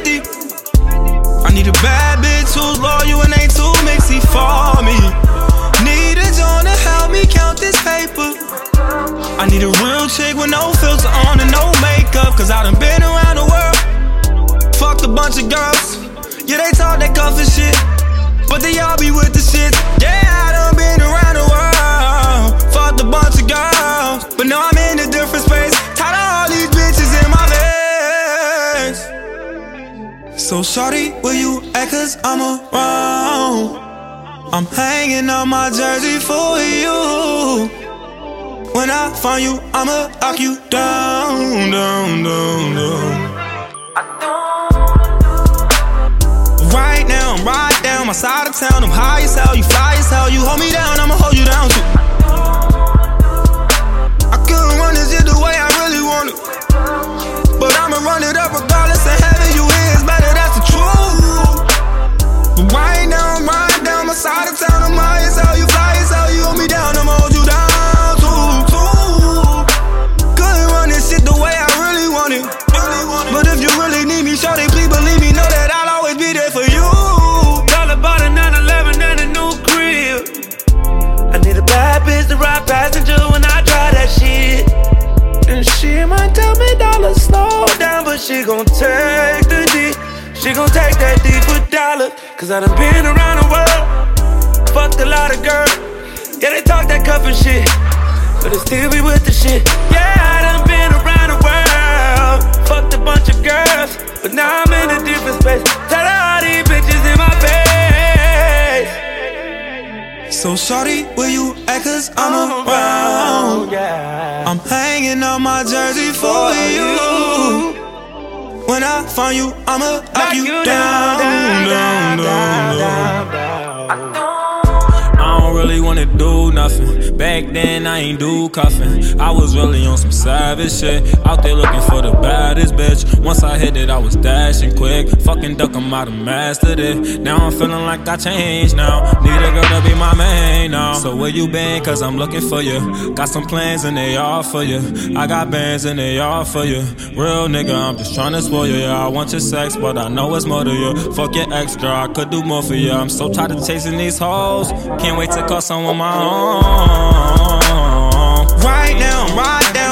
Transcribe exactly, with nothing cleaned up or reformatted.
fifty. I need a bad bitch who's loyal and ain't too mixy for me. Need a John to help me count this paper. I need a real chick with no filter on and no makeup, cause I done been around the world. Fucked a bunch of girls. Yeah, they talk that cuff and shit, but they all be with the shit. Yeah, I done been around the world. Fucked a bunch of girls, but now I'm in a different space. Tired of all these bitches in my face. So shawty, where you at, cause I'm around. I'm hanging on my jersey for you. When I find you, I'ma lock you down, down, down, down. Right now, I'm right down my side of town. I'm high as hell, you fly as hell. You hold me down, I'ma hold you down too. I couldn't run this shit the way I really want it, but I'ma run it up regardless of having you here is better, that's the truth. But right now, I'm right down my side of town. I'm high as hell, you fly as hell. You hold me down, I'ma hold you down too, too. Couldn't run this shit the way I really want it, really want it. But if you really need me, shorty, please believe me, know that I'll always be there for you. All about a nine eleven and a new crib. I need a bad bitch to ride passenger when I drive that shit. And she might tell me, dollar, slow down, but she gon' take the D. She gon' take that D for dollar, cause I done been around the world. Fucked a lot of girls. Yeah, they talk that cuff and shit, but they still be with the shit. Yeah, I done been around the world. Fucked a bunch of girls, but now I'm in a different space. Tell all these bitches in my face. So shawty, where you at, cause I'm around. I'm hanging on my jersey for you. When I find you, I'ma lock you down, down, down, down, down. I don't really wanna do nothing. Back then I ain't do cuffin'. I was really on some savage shit. Out there looking for the baddest bitch. Once I hit it, I was dashing quick. Fucking duck, I'm out of mastered it. Now I'm feeling like I changed now. Need a girl to be my main now. So where you been? Cause I'm looking for you. Got some plans and they all for you. I got bands and they all for you. Real nigga, I'm just tryna spoil you. Yeah, I want your sex, but I know it's more to you. Fuck your ex, girl, I could do more for you. I'm so tired of chasing these hoes. Can't wait to call someone my own. Right now, right now.